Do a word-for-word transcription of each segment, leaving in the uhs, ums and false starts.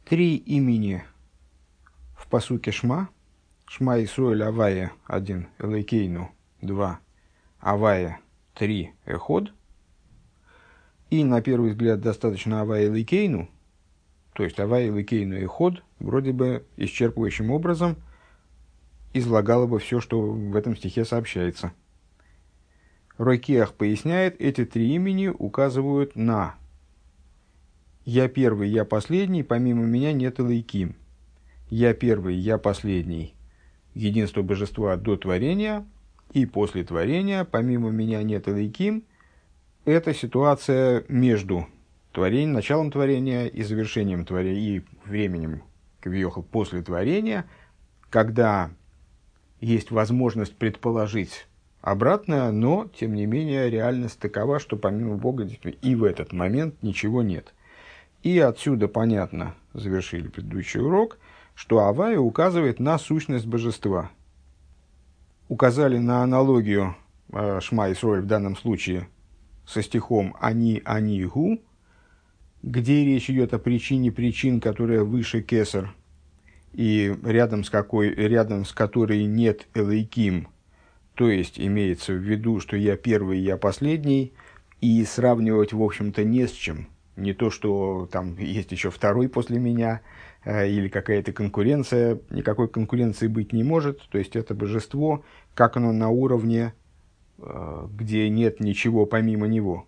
Три имени в пасуке Шма. Шма Исроэль Авая один, Элейкейну два, Авая три, Эход. И на первый взгляд достаточно Авая Элейкейну, то есть Авая Элейкейну Эход, вроде бы исчерпывающим образом излагало бы все, что в этом стихе сообщается. Ройкиах поясняет, эти три имени указывают на «Я первый, я последний, помимо меня нет Элейким». «Я первый, я последний» — единство божества до творения, и после творения, помимо меня нет Элейким — это ситуация между творением, началом творения и завершением творения, и временем, кавиохал, после творения, когда есть возможность предположить обратное, но, тем не менее, реальность такова, что помимо Бога и в этот момент ничего нет. И отсюда понятно, завершили предыдущий урок, что Авая указывает на сущность божества. Указали на аналогию э, Шма Исроэль в данном случае со стихом «Они, они, гу», где речь идет о причине причин, которая выше кесар, и рядом с, какой, рядом с которой нет элейким, то есть имеется в виду, что я первый, я последний, и сравнивать, в общем-то, не с чем. Не то, что там есть еще второй после меня, э, или какая-то конкуренция, никакой конкуренции быть не может, то есть это божество, как оно на уровне, э, где нет ничего помимо него.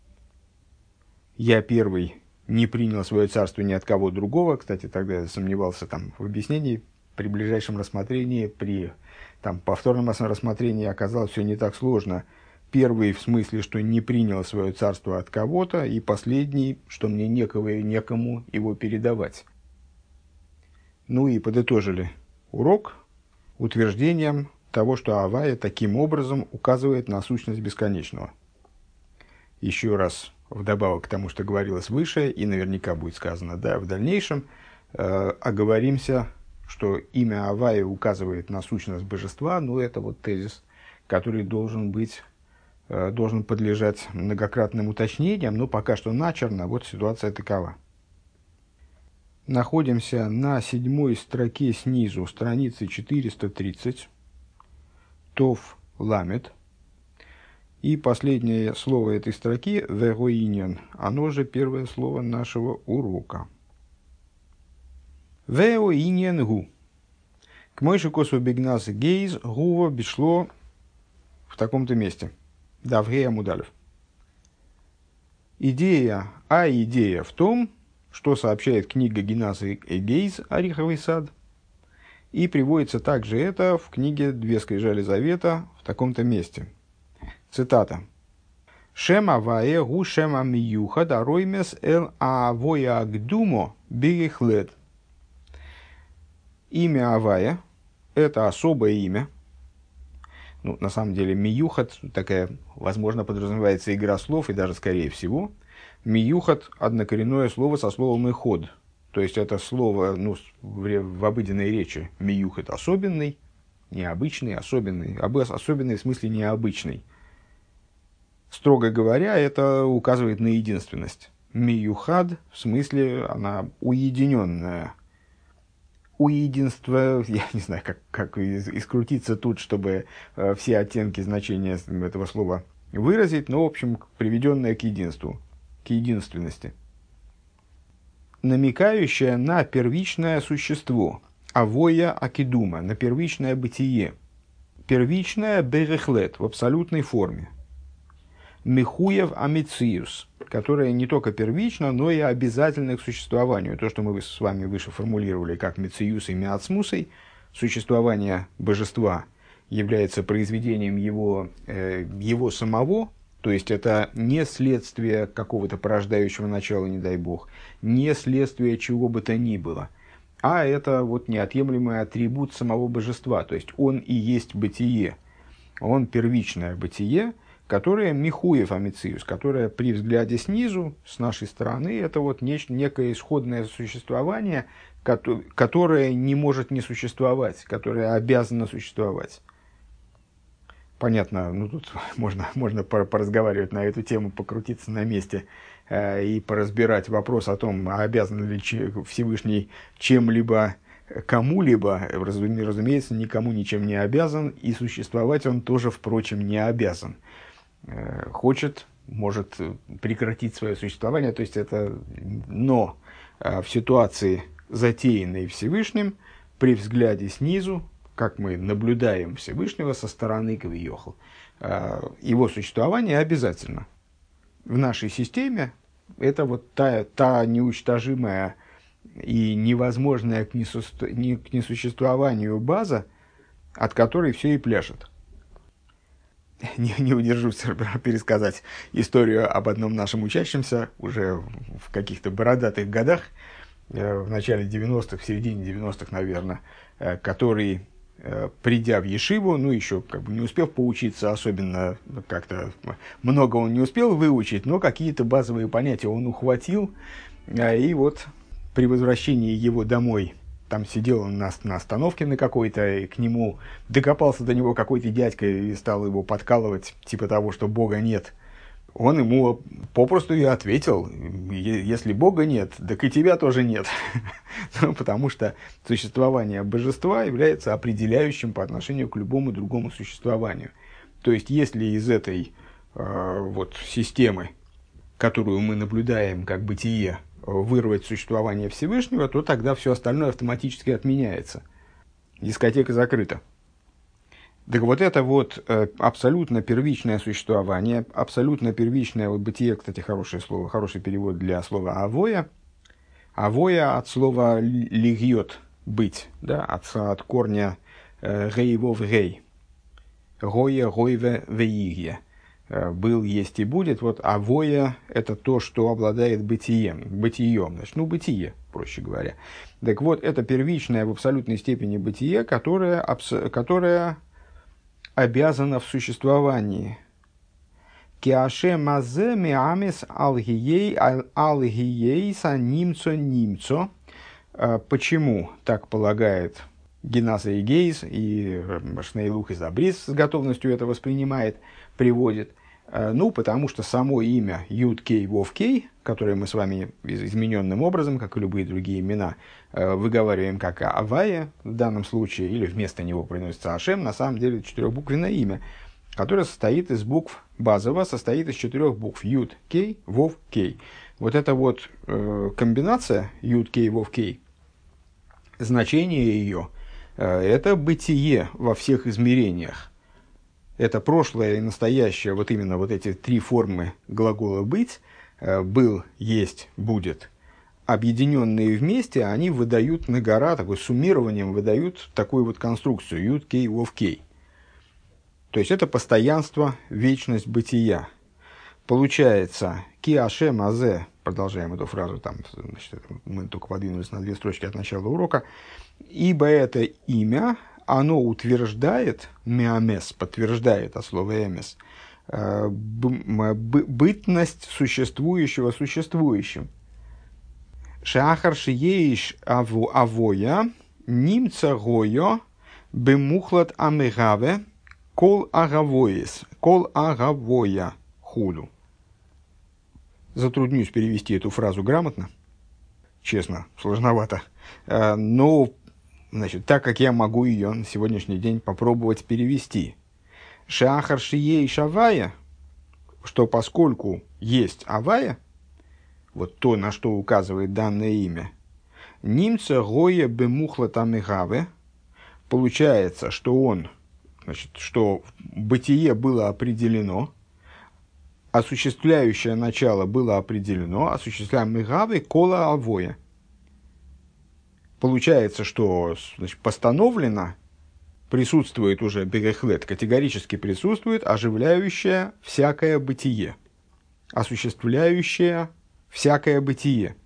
Я первый не принял свое царство ни от кого другого, кстати, тогда я сомневался там в объяснении, при ближайшем рассмотрении, при там, повторном рассмотрении оказалось все не так сложно. Первый в смысле, что не принял свое царство от кого-то, и последний, что мне некого и некому его передавать. Ну и подытожили урок утверждением того, что Авая таким образом указывает на сущность бесконечного. Еще раз, вдобавок к тому, что говорилось выше, и наверняка будет сказано да, в дальнейшем, э, оговоримся, что имя Авая указывает на сущность божества, но это вот тезис, который должен быть, э, должен подлежать многократным уточнениям, но пока что начерно, вот ситуация такова. Находимся на седьмой строке снизу, страницы четыреста тридцать, Тов Ламет. И последнее слово этой строки «вегоинен», оно же первое слово нашего урока. «Вегоинен гу». К мойши косу бигнас гейз гува бишло в таком-то месте. Давгея Мудалев. Идея, а идея в том, что сообщает книга Генаса и Гейз «Ореховый сад», и приводится также это в книге «Две скрижали завета» в таком-то месте. Цитата. «Шем авае гу шем амиюхад ароймес эл авоя агдумо бигехлед». Имя Авая – это особое имя. Ну, на самом деле, миюхад, такая, возможно, подразумевается игра слов, и даже скорее всего. Миюхад – однокоренное слово со словом «эход». То есть, это слово ну, в, в обыденной речи миюхад – особенный, необычный, особенный. Особенный в смысле необычный. Строго говоря, это указывает на единственность. Миюхад в смысле она уединенная. У единства, я не знаю, как, как искрутиться тут, чтобы э, все оттенки значения этого слова выразить, но, в общем, приведенное к единству, к единственности. Намекающее на первичное существо, авоя акидума, на первичное бытие. Первичное берехлет, в абсолютной форме. Михуев амициус, которая не только первична, но и обязательна к существованию. То, что мы с вами выше формулировали как мициус и миацмусой, существование божества является произведением его, э, его самого, то есть это не следствие какого-то порождающего начала, не дай бог, не следствие чего бы то ни было, а это вот неотъемлемый атрибут самого божества, то есть он и есть бытие, он первичное бытие, которое михуев амициус, которое при взгляде снизу, с нашей стороны, это вот нечто, некое исходное существование, которое не может не существовать, которое обязано существовать. Понятно, ну тут можно, можно поразговаривать на эту тему, покрутиться на месте. и поразбирать вопрос о том, обязан ли Всевышний чем-либо кому-либо, разумеется, никому ничем не обязан, и существовать он тоже, впрочем, не обязан. Хочет, может прекратить свое существование, то есть это, но в ситуации, затеянной Всевышним, при взгляде снизу, как мы наблюдаем Всевышнего со стороны Кавиохл, его существование обязательно. В нашей системе это вот та, та неуничтожимая и невозможная к, несу, не, к несуществованию база, от которой все и пляшет. Не, не удержусь пересказать историю об одном нашем учащемся уже в каких-то бородатых годах, в начале девяностых, в середине девяностых, наверное, который, придя в ешиву, ну, еще как бы не успев поучиться, особенно как-то много он не успел выучить, но какие-то базовые понятия он ухватил, и вот при возвращении его домой, там сидел он на, на остановке на какой-то, и к нему докопался до него какой-то дядька и стал его подкалывать, типа того, что Бога нет. Он ему попросту и ответил: если Бога нет, так и тебя тоже нет. Ну, потому что существование божества является определяющим по отношению к любому другому существованию. То есть, если из этой э, вот, системы, которую мы наблюдаем как бытие, вырвать существование Всевышнего, то тогда все остальное автоматически отменяется. Дискотека закрыта. Так вот это вот э, абсолютно первичное существование, абсолютно первичное вот бытие, кстати, хорошее слово, хороший перевод для слова «авоя». «Авоя» от слова «лигьет» – «быть», да, от, от корня «гейвов гей». «Гоя, гойве, веигье». «Был, есть и будет». Вот «авоя» – это то, что обладает бытием, бытием, значит, ну, бытие, проще говоря. Так вот, это первичное в абсолютной степени бытие, которое, абс- которое обязана в существовании. Киаше мазе миамис алгией алгиейса нимцо нимцо. Почему так полагает Генаса и Гейс, и Шнейлух и Забрис с готовностью это воспринимает, приводит? Ну, потому что само имя Юд-Кей, Вов-Кей, которое мы с вами измененным образом, как и любые другие имена, выговариваем как Авая в данном случае, или вместо него приносится Ашем, на самом деле четырехбуквенное имя, которое состоит из букв, базово состоит из четырех букв Юд-Кей, Вов-Кей. Вот эта вот э, комбинация Юд-Кей, Вов-Кей, значение ее э, это бытие во всех измерениях. Это прошлое и настоящее, вот именно вот эти три формы глагола «быть», «был», «есть», «будет», объединенные вместе, они выдают на гора, такой суммированием выдают такую вот конструкцию «юд, кей, вов, кей». То есть, это постоянство, вечность бытия. Получается, «ки ашем азе», продолжаем эту фразу, там, значит, мы только подвинулись на две строчки от начала урока, «ибо это имя, оно утверждает, миамес, подтверждает от слова эмес, бытность существующего существующим. Шахар шиеиш авоя, нимца гойо, бемухлад амегаве, кол агавоис, кол агавоя худу». Затруднюсь перевести эту фразу грамотно, честно, сложновато, но значит, так как я могу ее на сегодняшний день попробовать перевести. Шахар шией шавая, что поскольку есть авая, вот то, на что указывает данное имя, нимца гоя бемухла тамигаве, получается, что он, значит, что бытие было определено, осуществляющее начало было определено, осуществляемый гавы кола авоя. Получается, что, значит, постановлено, присутствует уже берехлет, категорически присутствует оживляющее всякое бытие, осуществляющее всякое бытие.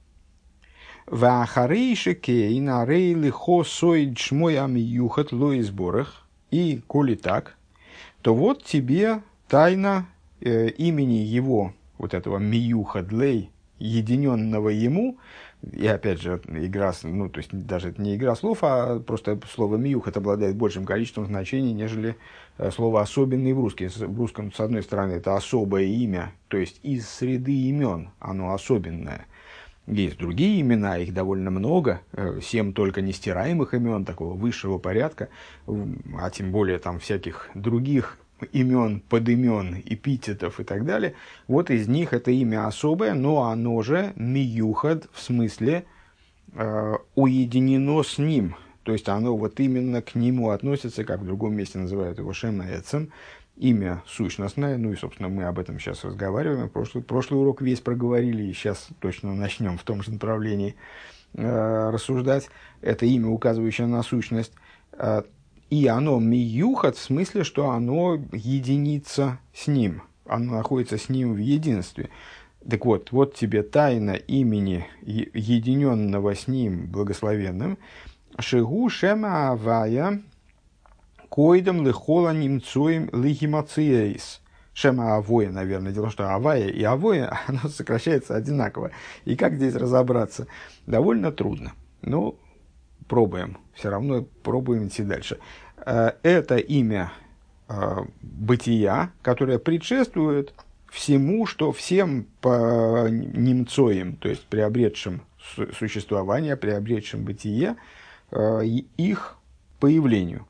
И коли так, то вот тебе тайна э, имени его, вот этого миюхадлей, единенного ему, И опять же, игра, ну, то есть даже это не игра слов, а просто слово «миюхат» обладает большим количеством значений, нежели слово «особенный» в русском. В русском, с одной стороны, это особое имя, то есть из среды имен оно особенное. Есть другие имена, их довольно много, семь только нестираемых имен, такого высшего порядка, а тем более там всяких других имен, подимен, эпитетов и так далее. Вот из них это имя особое, но оно же миюхад, в смысле э, уединено с ним. То есть оно вот именно к нему относится, как в другом месте называют его Шем Эцем, имя сущностное. Ну и, собственно, мы об этом сейчас разговариваем. Прошлый, прошлый урок весь проговорили, и сейчас точно начнем в том же направлении э, рассуждать. Это имя, указывающее на сущность. Э, И оно миюхат в смысле, что оно единится с ним, оно находится с ним в единстве. Так вот, вот тебе тайна имени единенного с ним благословенным, шигу шема авая койдам лихола немцуем лихимациейс. Шема авоя, наверное, дело в том, что авая и авоя, оно сокращается одинаково. И как здесь разобраться? Довольно трудно. Ну, пробуем, все равно пробуем идти дальше. Это имя бытия, которое предшествует всему, что всем по немцоим, то есть приобретшим существование, приобретшим бытие, их появлению.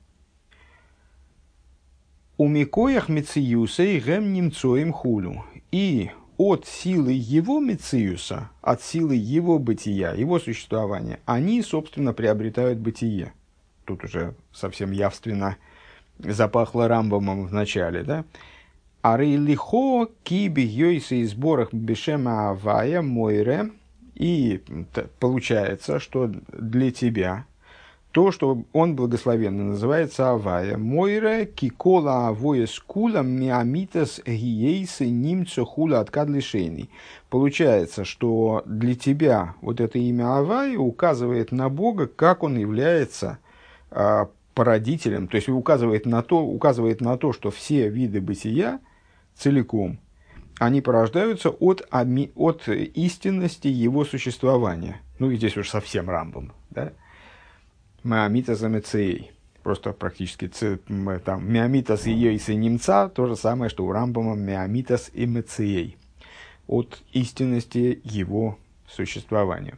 У микоях мециюсей гем немцоим хулю. И от силы его мециюса, от силы его бытия, его существования, они, собственно, приобретают бытие. Тут уже совсем явственно запахло Рамбамом в начале, да? Ары лихо киби йойсы и сборах бешема авая мойре. И получается, что для тебя то, что он благословенно называется авая мойре кикола авоя скула миамитас гиейсы нимцо хула откадлишейный. Получается, что для тебя вот это имя авая указывает на Бога, как он является а, породителем, то есть указывает на то, указывает на то, что все виды бытия целиком, они порождаются от, от истинности его существования. Ну и здесь уж совсем Рамбам, да? Меамитас и Мецеей. Просто практически там Меамитас и Йойс и Немца, то же самое, что у Рамбама Меамитас и Мецеей. От истинности его существования.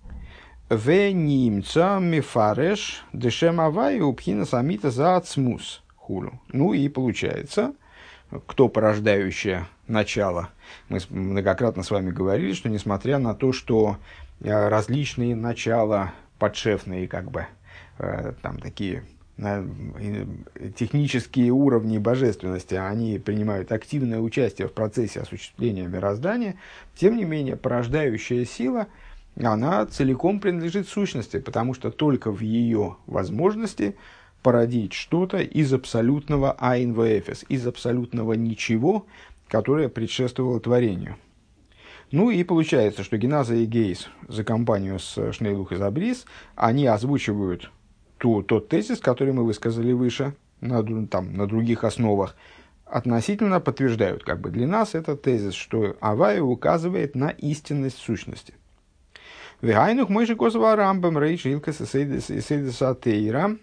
В Немца Мефареш Дешем Авай Упхинас Амитас Ацмус Хулу. Ну и получается, кто порождающее начало. Мы многократно с вами говорили, что несмотря на то, что различные начала подшефные, как бы, там такие технические уровни божественности, они принимают активное участие в процессе осуществления мироздания, тем не менее, порождающая сила, она целиком принадлежит сущности, потому что только в ее возможности породить что-то из абсолютного айн вэфэс, из абсолютного ничего, которое предшествовало творению. Ну и получается, что Геназа и Гейс за компанию с Шнейлух и Забрис, они озвучивают ту, тот тезис, который мы высказали выше, на, там, на других основах, относительно подтверждают, как бы для нас этот тезис, что Авая указывает на истинность сущности. Вегайнух мойши косова рамбам рейш илкас и тейра.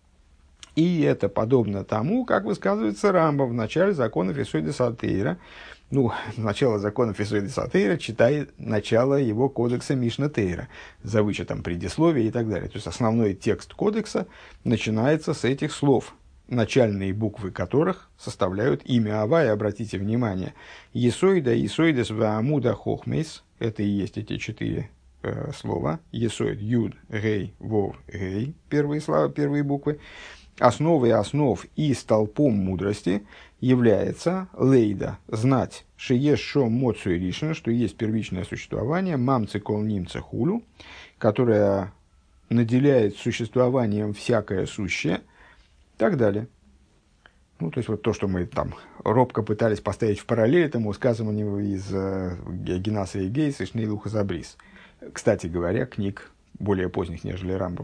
И это подобно тому, как высказывается Рамбам в начале законов Исойда Тейра. Ну, начало законов Исойда Тейра читает начало его кодекса Мишна Тейра, за вычетом предисловия и так далее. То есть основной текст кодекса начинается с этих слов, начальные буквы которых составляют имя Авая. Обратите внимание, Есойда, Есойдес, Ваамуда, Хохмейс, это и есть эти четыре э, слова. Есойд, Юд, Гей, Вов, Гей, первые слова, первые буквы. Основой основ и столпом мудрости является лейда, знать, шееш шо моцу и ришна, что есть первичное существование, мамцы кол нимца хулю, которое наделяет существованием всякое сущее, и так далее. Ну, то есть, вот то, что мы там робко пытались поставить в параллель этому сказанному из э, Генаса и Гейса и Шнейлуха Забрис. Кстати говоря, книг более поздних, нежели Рамбам.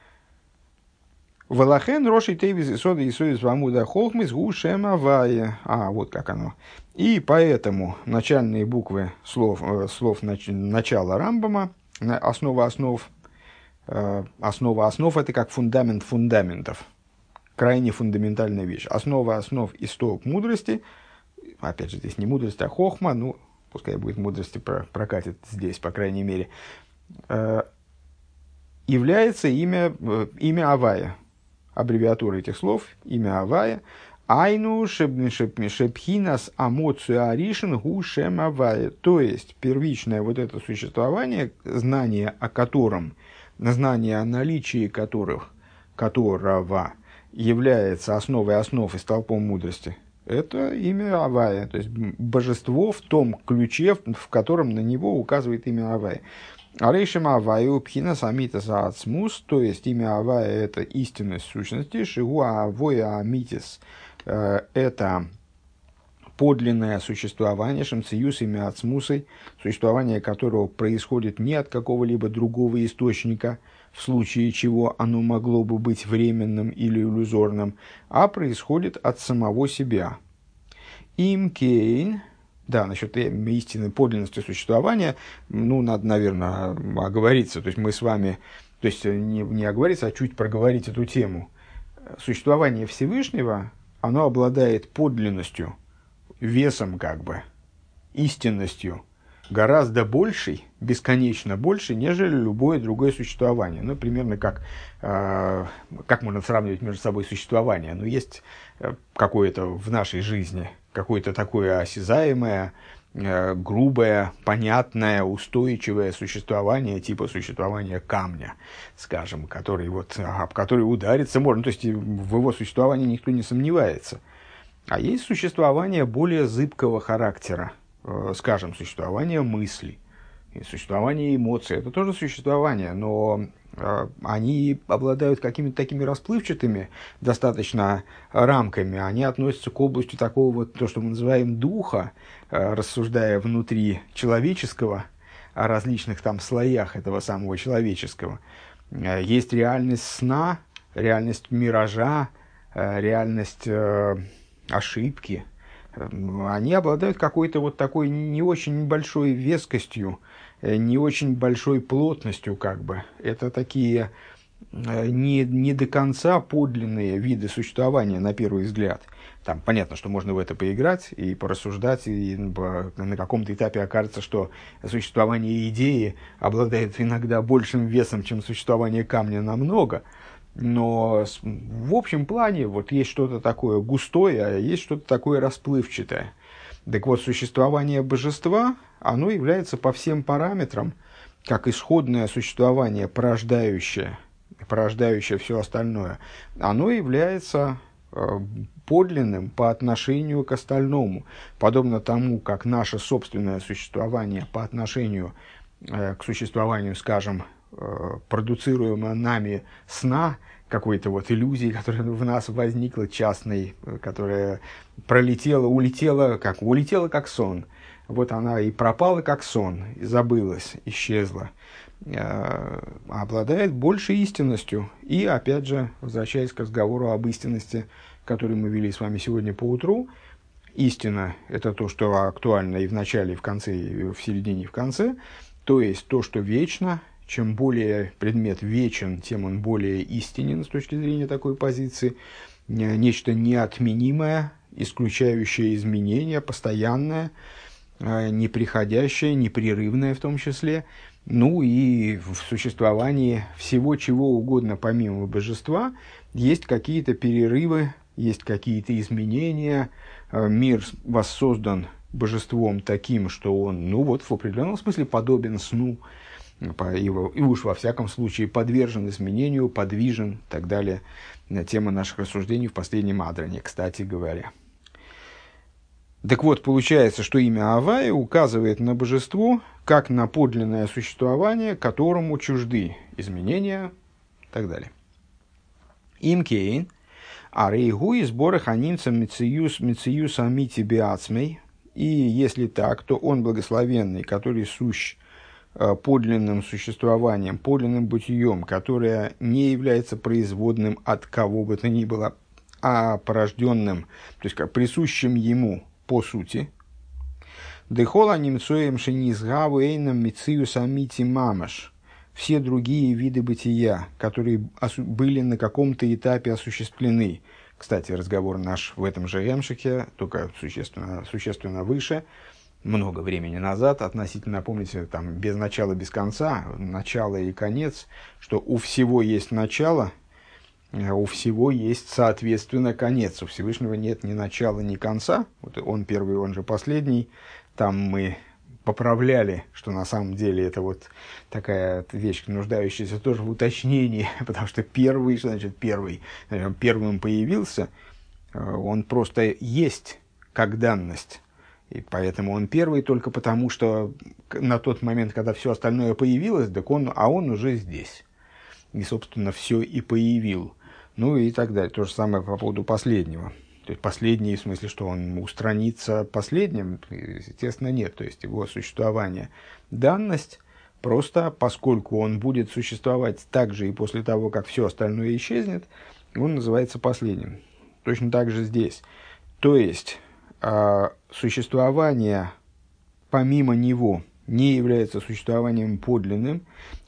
Валахен роши тейвиз и сода и сода вамуда хохмис гушем авая. А, вот как оно. И поэтому начальные буквы слов, э, слов нач, начала Рамбама, основа основ, основа основ – это как фундамент фундаментов, крайне фундаментальная вещь. Основа основ и столб мудрости, опять же, здесь не мудрость, а хохма, ну, пускай будет мудрости прокатит здесь, по крайней мере, является имя, имя Авая. Аббревиатура этих слов, имя Авая. Айну шепхинас амоцию аришин гу шем Авая. То есть, первичное вот это существование, знание о котором, знание о наличии которых, которого является основой основ и столпом мудрости, это имя Авая. То есть, божество в том ключе, в котором на него указывает имя Авая. Арейшем Аваю пхина самита заацмус, то есть имя Авая – это истинность сущности, шигуа авоя амитис – это подлинное существование, шамциюс имя ацмусой, существование которого происходит не от какого-либо другого источника, в случае чего оно могло бы быть временным или иллюзорным, а происходит от самого себя. Им кейн. Да, насчет истинной подлинности существования, ну, надо, наверное, оговориться. То есть, мы с вами, то есть, не, не оговориться, а чуть проговорить эту тему. Существование Всевышнего, оно обладает подлинностью, весом, как бы, истинностью, гораздо большей, бесконечно большей, нежели любое другое существование. Ну, примерно как, э, как можно сравнивать между собой существование. Ну, есть какое-то в нашей жизни, какое-то такое осязаемое, э, грубое, понятное, устойчивое существование, типа существования камня, скажем, который, вот, об который удариться можно. То есть, в его существовании никто не сомневается. А есть существование более зыбкого характера, э, скажем, существование мыслей, существование эмоций. Это тоже существование, но э, они обладают какими-то такими расплывчатыми достаточно рамками. Они относятся к области такого вот, то, что мы называем духа, э, рассуждая внутри человеческого, о различных там слоях этого самого человеческого. Э, есть реальность сна, реальность миража, э, реальность э, ошибки. Э, они обладают какой-то вот такой не очень большой вескостью, не очень большой плотностью, как бы. Это такие не, не до конца подлинные виды существования, на первый взгляд. Там понятно, что можно в это поиграть и порассуждать, и на каком-то этапе окажется, что существование идеи обладает иногда большим весом, чем существование камня намного. Но в общем плане вот есть что-то такое густое, а есть что-то такое расплывчатое. Так вот, существование божества, оно является по всем параметрам, как исходное существование, порождающее, порождающее все остальное, оно является э, подлинным по отношению к остальному, подобно тому, как наше собственное существование по отношению э, к существованию, скажем, э, продуцируемого нами сна, какой-то вот иллюзии, которая в нас возникла, частной, которая пролетела, улетела, как улетела как сон. Вот она и пропала как сон, и забылась, исчезла. Э, обладает большей истинностью. И, опять же, возвращаясь к разговору об истинности, который мы вели с вами сегодня поутру, истина – это то, что актуально и в начале, и в конце, и в середине, и в конце, то есть то, что вечно. Чем более предмет вечен, тем он более истинен с точки зрения такой позиции. Нечто неотменимое, исключающее изменения, постоянное, неприходящее, непрерывное в том числе. Ну и в существовании всего чего угодно помимо божества есть какие-то перерывы, есть какие-то изменения. Мир воссоздан божеством таким, что он, ну вот, в определенном смысле подобен сну. И уж во всяком случае подвержен изменению, подвижен и так далее. Тема наших рассуждений в последнем Адране, кстати говоря. Так вот, получается, что имя Авая указывает на божество, как на подлинное существование, которому чужды изменения и так далее. Им кейн, а рейгу и сборы ханинца мециюс мециюс амити биацмей. И если так, то он благословенный, который сущ подлинным существованием, подлинным бытием, которое не является производным от кого бы то ни было, а порожденным, то есть как присущим ему по сути. Дехола немцоем шенизгаву эйном мициус амити мамаш. Все другие виды бытия, которые были на каком-то этапе осуществлены. Кстати, разговор наш в этом же эмшике, только существенно, существенно выше, много времени назад, относительно, помните, там, без начала, без конца, начало и конец, что у всего есть начало, у всего есть, соответственно, конец. У Всевышнего нет ни начала, ни конца. Вот он первый, он же последний. Там мы поправляли, что на самом деле это вот такая вещь, нуждающаяся тоже в уточнении, потому что первый, что значит первый, первым появился, он просто есть как данность. И поэтому он первый только потому, что на тот момент, когда все остальное появилось, так он, а он уже здесь. И, собственно, все и появил. Ну и так далее. То же самое по поводу последнего. То есть последний, в смысле, что он устранится последним, естественно, нет. То есть его существование данность, просто поскольку он будет существовать также и после того, как все остальное исчезнет, он называется последним. Точно так же здесь. То есть существование помимо него не является существованием подлинным,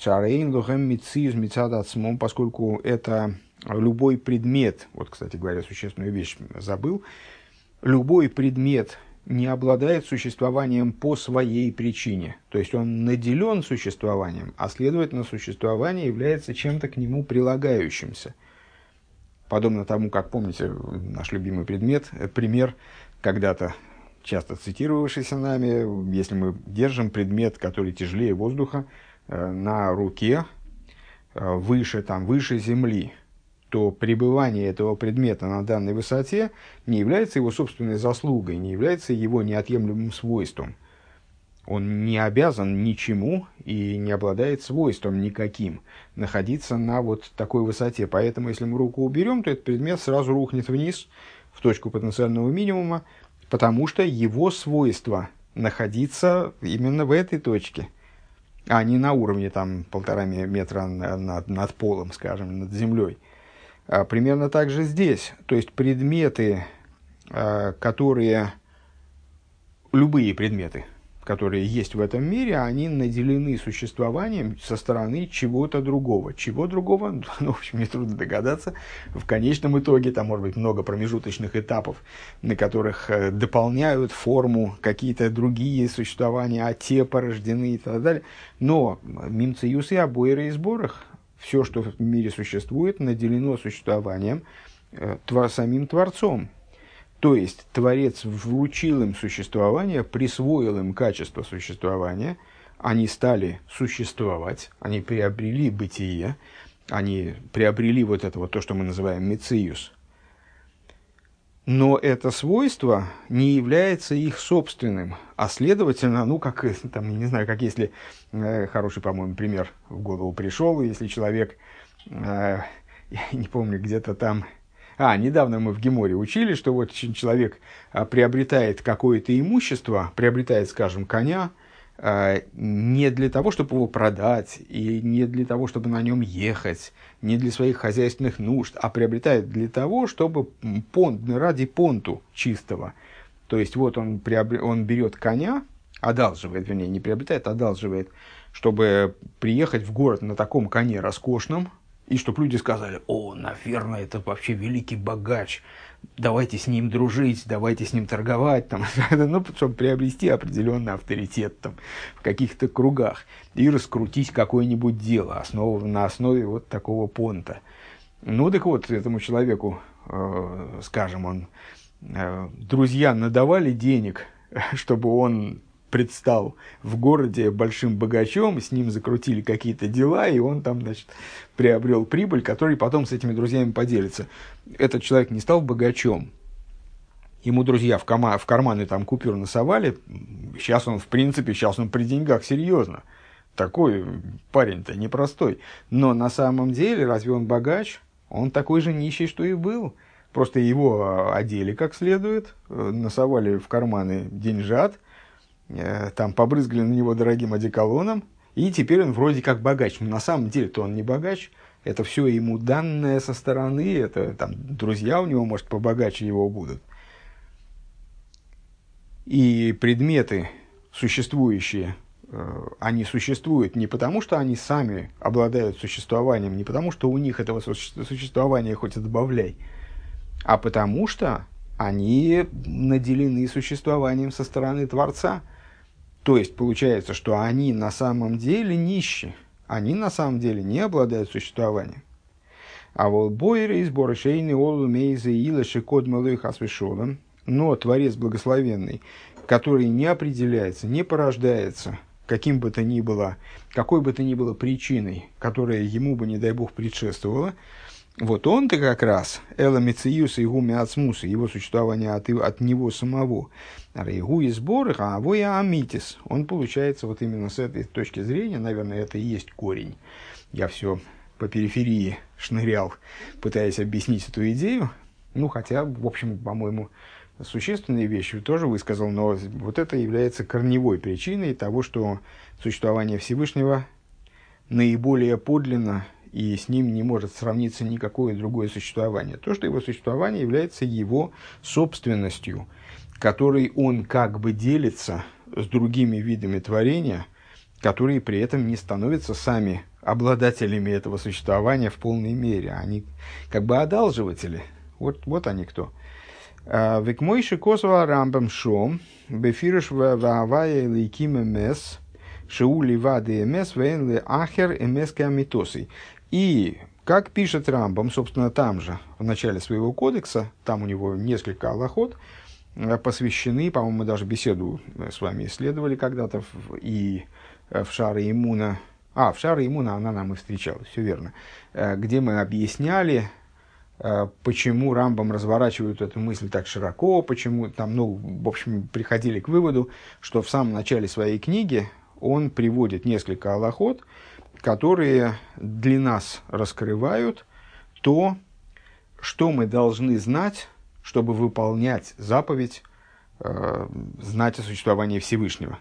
поскольку это любой предмет, вот, кстати говоря, существенную вещь забыл, любой предмет не обладает существованием по своей причине. То есть он наделен существованием, а следовательно, существование является чем-то к нему прилагающимся. Подобно тому, как, помните, наш любимый предмет, пример, когда-то часто цитировавшийся нами, если мы держим предмет, который тяжелее воздуха, на руке, выше, там, выше земли, то пребывание этого предмета на данной высоте не является его собственной заслугой, не является его неотъемлемым свойством. Он не обязан ничему и не обладает свойством никаким находиться на вот такой высоте. Поэтому, если мы руку уберем, то этот предмет сразу рухнет вниз, в точку потенциального минимума, потому что его свойство находиться именно в этой точке, а не на уровне там, полтора метра над, над полом, скажем, над землей. А примерно так же здесь. То есть предметы, которые, любые предметы, которые есть в этом мире, они наделены существованием со стороны чего-то другого. Чего другого? Ну, в общем, нетрудно догадаться. В конечном итоге там может быть много промежуточных этапов, на которых дополняют форму какие-то другие существования, а те порождены и так далее. Но мимциюс и обоиры и сборах, все, что в мире существует, наделено существованием твор, самим Творцом. То есть, Творец вручил им существование, присвоил им качество существования, они стали существовать, они приобрели бытие, они приобрели вот это вот то, что мы называем мециюс. Но это свойство не является их собственным, а следовательно, ну, как, там, не знаю, как если, э, хороший, по-моему, пример в голову пришел, если человек, э, я не помню, где-то там, а, недавно мы в Геморе учили, что вот человек а, приобретает какое-то имущество, приобретает, скажем, коня, а, не для того, чтобы его продать, и не для того, чтобы на нем ехать, не для своих хозяйственных нужд, а приобретает для того, чтобы понт, ради понту чистого. То есть вот он, приобр... он берет коня, одалживает, вернее, не приобретает, одалживает, чтобы приехать в город на таком коне роскошном, и чтобы люди сказали: о, наверное, это вообще великий богач, давайте с ним дружить, давайте с ним торговать, там, ну, чтобы приобрести определенный авторитет там, в каких-то кругах и раскрутить какое-нибудь дело основ, на основе вот такого понта. Ну, так вот, этому человеку, э, скажем, он, э, друзья надавали денег, чтобы он предстал в городе большим богачом, с ним закрутили какие-то дела, и он там, значит, приобрел прибыль, который потом с этими друзьями поделится. Этот человек не стал богачом. Ему друзья в, кома- в карманы там купюр насовали. Сейчас он, в принципе, сейчас он при деньгах серьезно. Такой парень-то непростой. Но на самом деле, разве он богач? Он такой же нищий, что и был. Просто его одели как следует, насовали в карманы деньжат, там побрызгали на него дорогим одеколоном, и теперь он вроде как богач. Но на самом деле-то он не богач. Это все ему данное со стороны. Это там друзья у него, может, побогаче его будут. И предметы, существующие, они существуют не потому, что они сами обладают существованием, не потому, что у них этого существования хоть и добавляй, а потому что они наделены существованием со стороны Творца. То есть получается, что они на самом деле нищи, они на самом деле не обладают существованием. А вот бойры из боршейны олу мейзы илаши код малой хасвешолом, но Творец благословенный, который не определяется, не порождается каким бы то ни было, какой бы то ни было причиной, которая ему бы, не дай бог, предшествовала, вот он-то как раз, эла мециюса и гуми ацмуса, его существование от, от него самого, рейгу и сборы, а авоя амитис, он получается вот именно с этой точки зрения, наверное, это и есть корень. Я все по периферии шнырял, пытаясь объяснить эту идею, ну, хотя, в общем, по-моему, существенные вещи тоже высказал, но вот это является корневой причиной того, что существование Всевышнего наиболее подлинно, и с ним не может сравниться никакое другое существование. То, что его существование является его собственностью, которой он как бы делится с другими видами творения, которые при этом не становятся сами обладателями этого существования в полной мере. Они как бы одалживатели. Вот, вот они кто. Векмойши косова рамбам шом, бефирыш ваавая лейким эмес, шеули вады эмес, вейнле ахер эмес камитосой. И, как пишет Рамбам, собственно, там же, в начале своего кодекса, там у него несколько алахот, посвящены, по-моему, мы даже беседу с вами исследовали когда-то, в, и в Шаре Имуна, а, в Шаре Имуна она нам и встречалась, все верно, где мы объясняли, почему Рамбам разворачивает эту мысль так широко, почему там, ну, в общем, приходили к выводу, что в самом начале своей книги он приводит несколько алахот, которые для нас раскрывают то, что мы должны знать, чтобы выполнять заповедь, э, знать о существовании Всевышнего.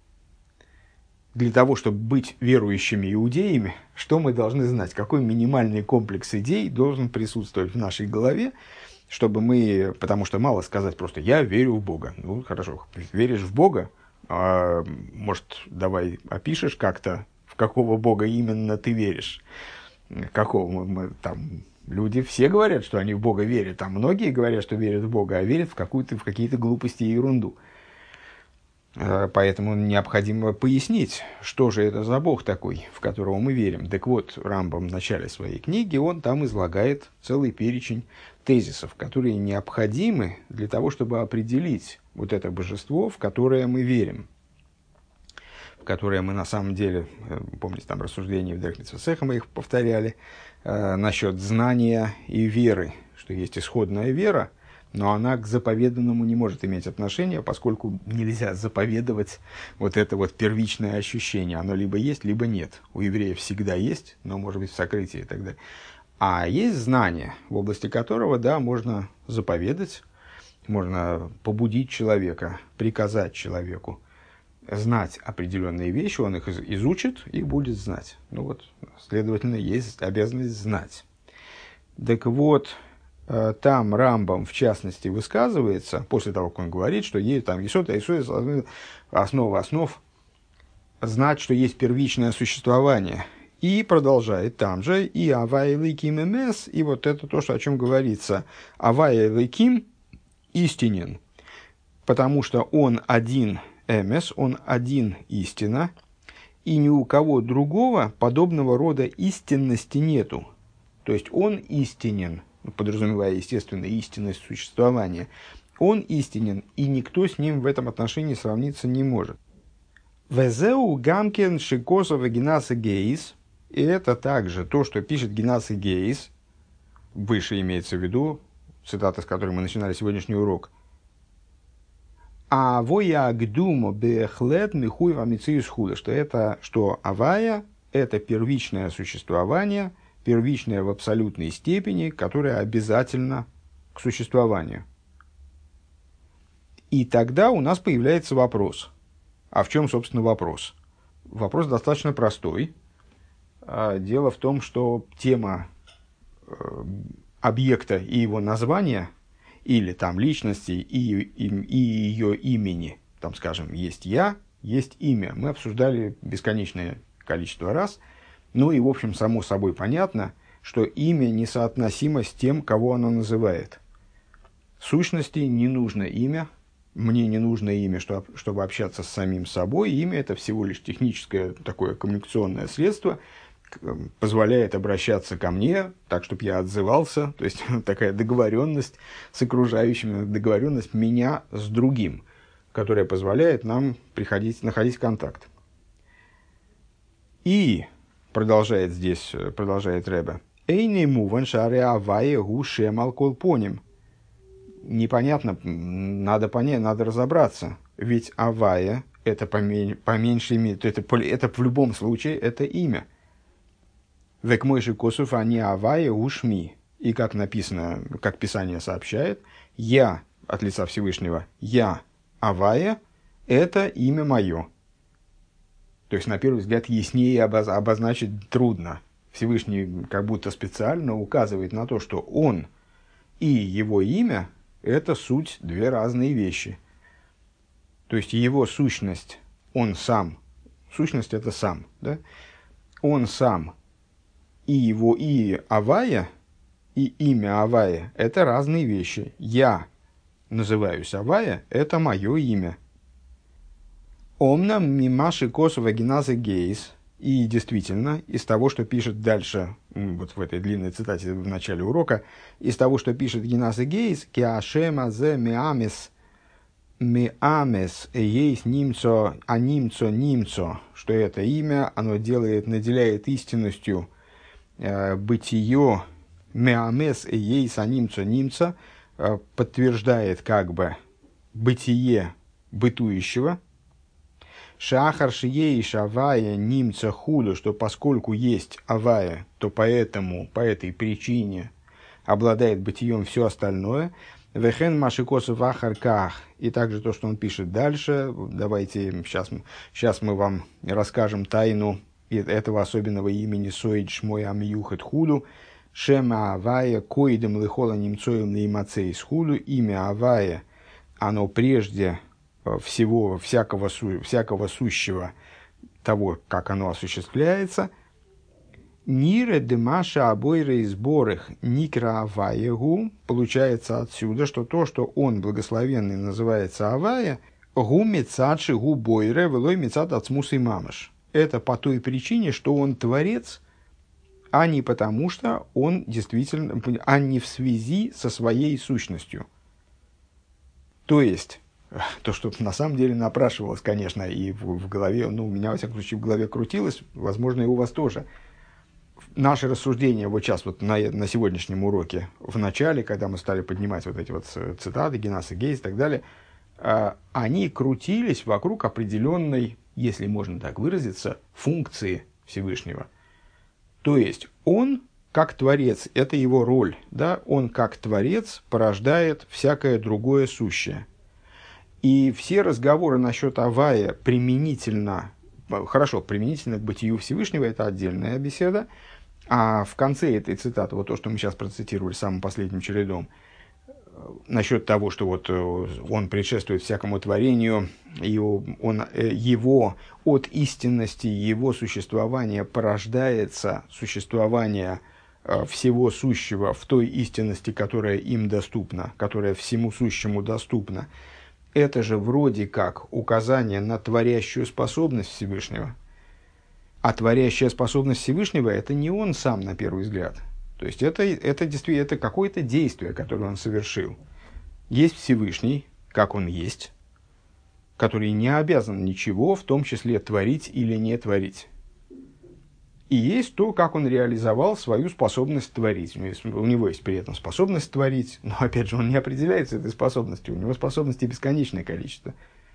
Для того, чтобы быть верующими иудеями, что мы должны знать? Какой минимальный комплекс идей должен присутствовать в нашей голове, чтобы мы... Потому что мало сказать просто «я верю в Бога». Ну, хорошо, веришь в Бога, а, может, давай опишешь как-то, в какого Бога именно ты веришь. Какого мы, там, люди все говорят, что они в Бога верят, а многие говорят, что верят в Бога, а верят в, какую-то, в какие-то глупости и ерунду. Поэтому необходимо пояснить, что же это за Бог такой, в которого мы верим. Так вот, Рамбам в начале своей книги, он там излагает целый перечень тезисов, которые необходимы для того, чтобы определить вот это божество, в которое мы верим. В которое мы на самом деле, помните, там рассуждения в Дехлице Сеха мы их повторяли, э, насчет знания и веры, что есть исходная вера, но она к заповеданному не может иметь отношения, поскольку нельзя заповедовать вот это вот первичное ощущение. Оно либо есть, либо нет. У евреев всегда есть, но может быть в сокрытии и так далее. А есть знание, в области которого, да, можно заповедать, можно побудить человека, приказать человеку знать определенные вещи, он их изучит и будет знать. Ну вот, следовательно, есть обязанность знать. Так вот, там Рамбам, в частности, высказывается, после того, как он говорит, что есть там есот, есот, основа основ, знать, что есть первичное существование. И продолжает там же, и авай лейким эмес, и вот это то, что, о чем говорится. Авай лейким истинен, потому что он один эмес, он один истина, и ни у кого другого подобного рода истинности нету. То есть он истинен, подразумевая, естественно, истинность существования, он истинен, и никто с ним в этом отношении сравниться не может. Везеу гамкен шикосов и генаса гейс, и это также то, что пишет Генаса Гейс, выше имеется в виду, цитата, с которой мы начинали сегодняшний урок. А воя гдумо бехлет михуй вамициюс худа, что это, что авая, это первичное существование, первичное в абсолютной степени, которое обязательно к существованию. И тогда у нас появляется вопрос. А в чем, собственно, вопрос? Вопрос достаточно простой. Дело в том, что тема объекта и его названия, или там личности и, и, и ее имени, там, скажем, есть я, есть имя. Мы обсуждали бесконечное количество раз. Ну и, в общем, само собой понятно, что имя несоотносимо с тем, кого оно называет. В сущности, не нужно имя. Мне не нужно имя, чтобы общаться с самим собой. Имя – это всего лишь техническое такое коммуникационное средство, позволяет обращаться ко мне так, чтобы я отзывался. То есть, такая договоренность с окружающими, договоренность меня с другим, которая позволяет нам приходить, находить контакт. И, продолжает здесь, продолжает Ребе, «Эйни муван шаре авае гуше малколпоним». Непонятно, надо понять, надо разобраться. Ведь авая – это по, по меньшей мере, это, это в любом случае это имя. «Век мойши косуф ани авая ушми». И как написано, как Писание сообщает, «Я» от лица Всевышнего, «Я» авая – это имя мое. То есть, на первый взгляд, яснее обозначить трудно. Всевышний как будто специально указывает на то, что он и его имя – это суть две разные вещи. То есть, его сущность, он сам, сущность – это сам, да? Он сам и его и авая, и имя авая – это разные вещи. Я называюсь авая – это мое имя. Омнам мимаши косова геназа гейс. И действительно, из того, что пишет дальше, вот в этой длинной цитате в начале урока, из того, что пишет Геназа Гейс, «Киашема зе миамес, миамес ейс нимцо, а нимцо нимцо», что это имя, оно делает, наделяет истинностью э, бытие, миамес ейс а нимцо нимцо, э, подтверждает как бы бытие бытующего, Шахар шиеиш авая нимца худу, что поскольку есть авая, то поэтому, по этой причине обладает бытием все остальное. Вехен машикосов ахарках. И также то, что он пишет дальше. Давайте сейчас, сейчас мы вам расскажем тайну этого особенного имени Соид Шмой Амьюхет Худу. Шема авая коидем лихола немцоем наимацейс худу. Имя авая, оно прежде всего, всякого, всякого сущего, того, как оно осуществляется, Нире демаша обойры и сборах никра аваягу, получается отсюда, что то, что он благословенный называется авая, гу мецадши гу бойре велой мецад ацмус и мамаш. Это по той причине, что он творец, а не потому, что он действительно, а не в связи со своей сущностью. То есть, то, что на самом деле напрашивалось, конечно, и в, в голове, ну, у меня, во всяком случае, в голове крутилось, возможно, и у вас тоже. Наши рассуждения вот сейчас, вот на, на сегодняшнем уроке, в начале, когда мы стали поднимать вот эти вот цитаты, Генаса Гейс и так далее, э, они крутились вокруг определенной, если можно так выразиться, функции Всевышнего. То есть, он, как творец, это его роль, да, он, как творец, порождает всякое другое сущее. И все разговоры насчет авая применительно, хорошо, применительно к бытию Всевышнего, это отдельная беседа, а в конце этой цитаты, вот то, что мы сейчас процитировали самым последним чередом, насчет того, что вот он предшествует всякому творению, и он, его от истинности его существования порождается существование всего сущего в той истинности, которая им доступна, которая всему сущему доступна. Это же вроде как указание на творящую способность Всевышнего. А творящая способность Всевышнего – это не он сам, на первый взгляд. То есть, это, это, действительно, это какое-то действие, которое он совершил. Есть Всевышний, как он есть, который не обязан ничего, в том числе творить или не творить. И есть то, как он реализовал свою способность творить. У него есть при этом способность творить, но, опять же, он не определяется этой способностью. У него способностей бесконечное количество.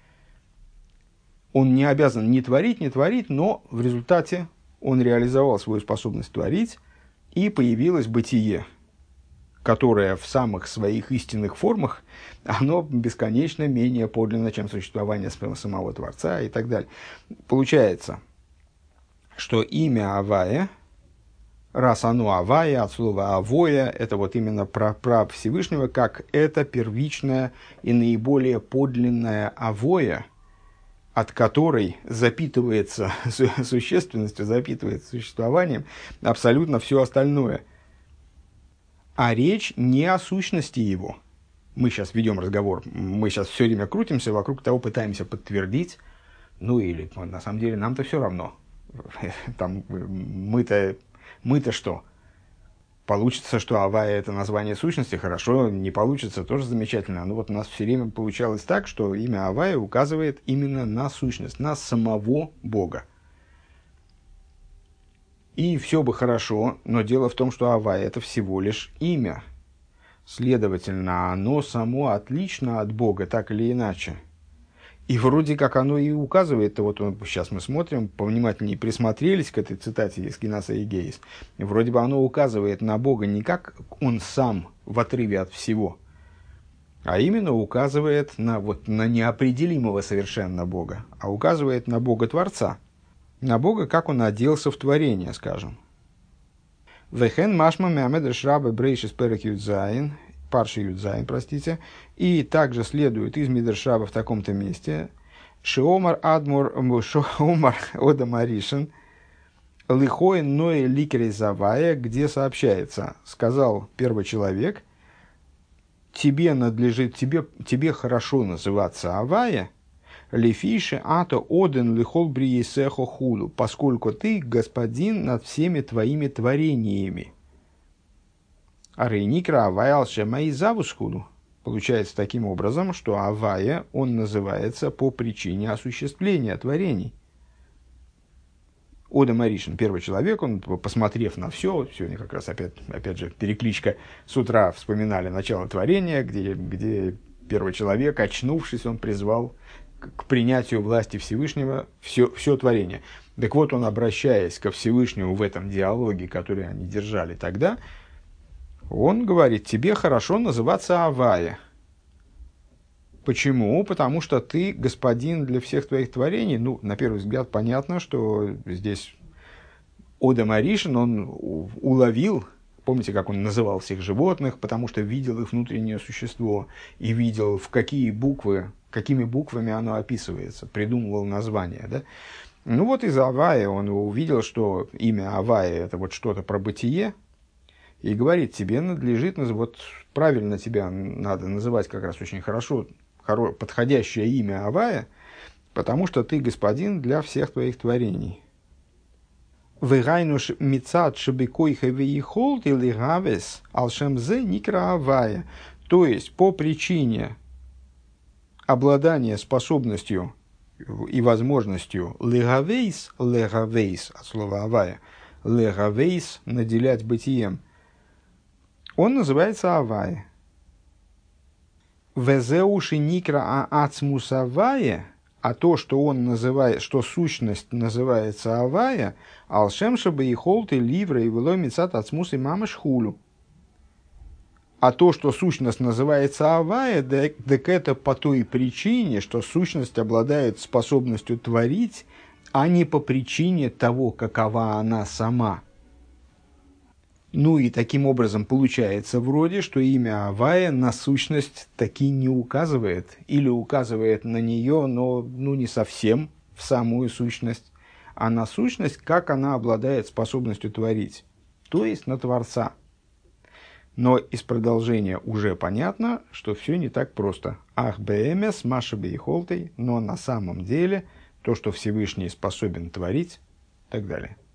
Он не обязан ни творить, ни творить, но в результате он реализовал свою способность творить, и появилось бытие, которое в самых своих истинных формах, оно бесконечно менее подлинно, чем существование самого Творца и так далее. Получается, что имя Авая, раз оно Авая, от слова Авоя, это вот именно про, про Всевышнего, как это первичное и наиболее подлинное Авоя, от которой запитывается существенностью, запитывается существованием абсолютно все остальное. А речь не о сущности его. Мы сейчас ведем разговор, мы сейчас все время крутимся вокруг того, пытаемся подтвердить, ну или на самом деле нам-то все равно. Там, мы-то, мы-то что? Получится, что авая – это название сущности, хорошо, не получится, тоже замечательно. Но вот у нас все время получалось так, что имя авая указывает именно на сущность, на самого Бога. И все бы хорошо, но дело в том, что авая – это всего лишь имя. Следовательно, оно само отлично от Бога, так или иначе. И вроде как оно и указывает, вот сейчас мы смотрим, повнимательнее присмотрелись к этой цитате из Генаса и Гейс, вроде бы оно указывает на Бога не как он сам в отрыве от всего, а именно указывает на, вот, на неопределимого совершенно Бога, а указывает на Бога-творца, на Бога, как он оделся в творение, скажем. Вехен машма мямед шраба брейшис перек юдзайн, парши юдзайн, простите, и также следует из Мидршаба в таком-то месте Шиомар Адмур Шиомар Одамаришин Лихоин Ноэ Ликерей Завая, где сообщается, сказал первый человек, тебе надлежит, тебе, тебе хорошо называться Авая, Лефиши Ато Оден Лихол Бриесехо Худу, поскольку ты господин над всеми твоими творениями. А Рейникра Авая Алшема и Завусхуду. Получается таким образом, что Авая, он называется по причине осуществления творений. Ода Маришин, первый человек, он, посмотрев на все, сегодня как раз опять, опять же перекличка, с утра вспоминали начало творения, где, где первый человек, очнувшись, он призвал к принятию власти Всевышнего все, все творение. Так вот, он, обращаясь ко Всевышнему в этом диалоге, который они держали тогда, он говорит, тебе хорошо называться Авая. Почему? Потому что ты господин для всех твоих творений. Ну, на первый взгляд, понятно, что здесь Ода Маришин, он уловил, помните, как он называл всех животных, потому что видел их внутреннее существо и видел, в какие буквы, какими буквами оно описывается, придумывал название, да? Ну вот из Авая он увидел, что имя Авая – это вот что-то про бытие, и говорит, тебе надлежит, вот правильно тебя надо называть как раз очень хорошо, хоро, подходящее имя Авая, потому что ты господин для всех твоих творений. Вегайнуш мицат шебекойха веихолт или гавес алшемзе никра Авая. То есть, по причине обладания способностью и возможностью легавейс, легавейс, от слова Авая, легавейс, наделять бытием, он называется Авая. Везеуши никра аацмус Авая, а то, что он называет, что сущность называется Авая, алшем шабы и холты ливра и велой мицат ацмус и мамаш хулю. А то, что сущность называется Авая, так это по той причине, что сущность обладает способностью творить, а не по причине того, какова она сама. Ну и таким образом получается вроде, что имя Авая на сущность таки не указывает, или указывает на нее, но ну, не совсем в самую сущность, а на сущность, как она обладает способностью творить, то есть на Творца. Но из продолжения уже понятно, что все не так просто. Ах бэмэс, маша бейхолтой, но на самом деле то, что Всевышний способен творить, и так далее.